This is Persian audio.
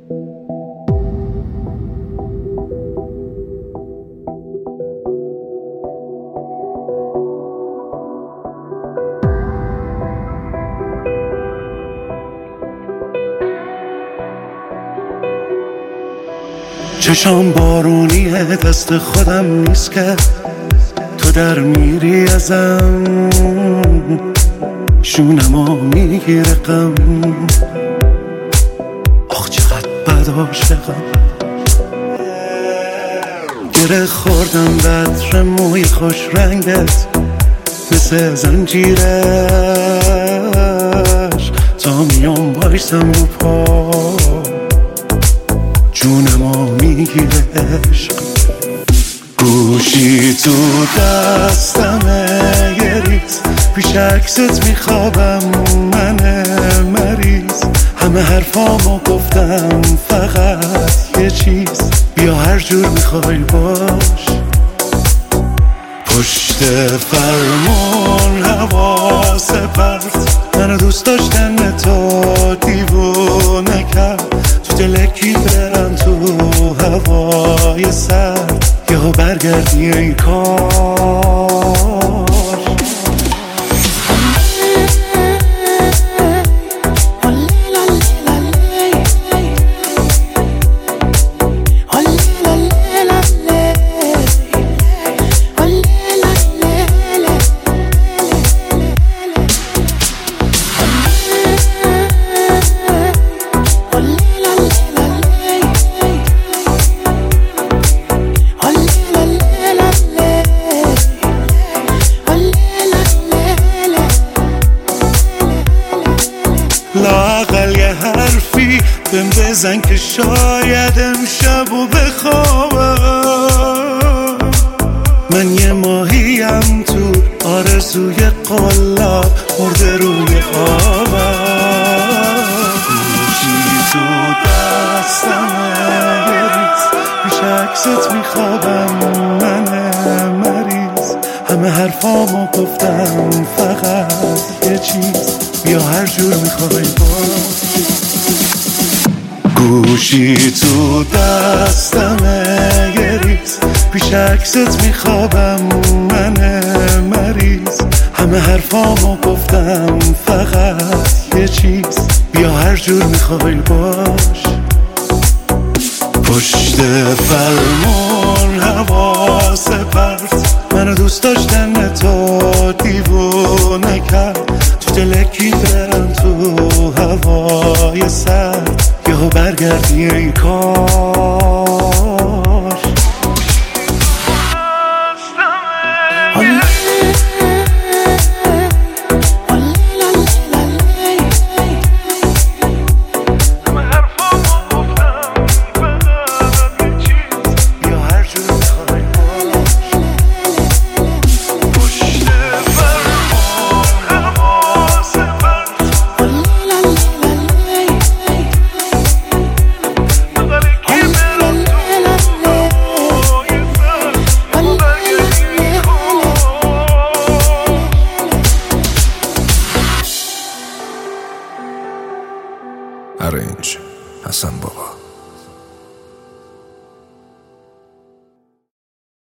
چشام بارونیه، دست خودم نیست که تو در میری ازم، شونمو میگیره غم. آخ چقدر بد عاشقم، گره خوردم بطر موی خوش رنگت مثل زنجیرش، تا میام بایستم رو پا جونمو میگیره عشق. گوشی تو دستمه یه ریز، پیش عکست میخوابم من مریض. همه حرفامو گفتم فقط یه چیز، بیا هر جور میخوای باش. پشت فرمون حواس پرت، منو دوست داشتن تو دیوونه کرد. تو دلکی برم تو هوای سرد، یهو برگردی ای کار. لااقل یه حرفی بهم بزن که شاید امشبو بخوابم. من یه ماهیم تو آرزوی قلاب مرده روی آبم. گوشی تو دستمه یه ریز، پیش عکست میخوابم من مریض. همه حرفامو گفتم فقط یه چیز، بیا هر جور میخوای باش. گوشی تو دستمه یه ریز، پیش عکست میخوابم من مریض. همه حرفامو گفتم فقط یه چیز، بیا هر جور میخوای باش. پشت فرمون حواس پرت، منو دوست داشتن تو دیوونه کرد. تو دلکی برم تو هوای سرد، یهو برگردی ای کار. Arrange Hasan Baba.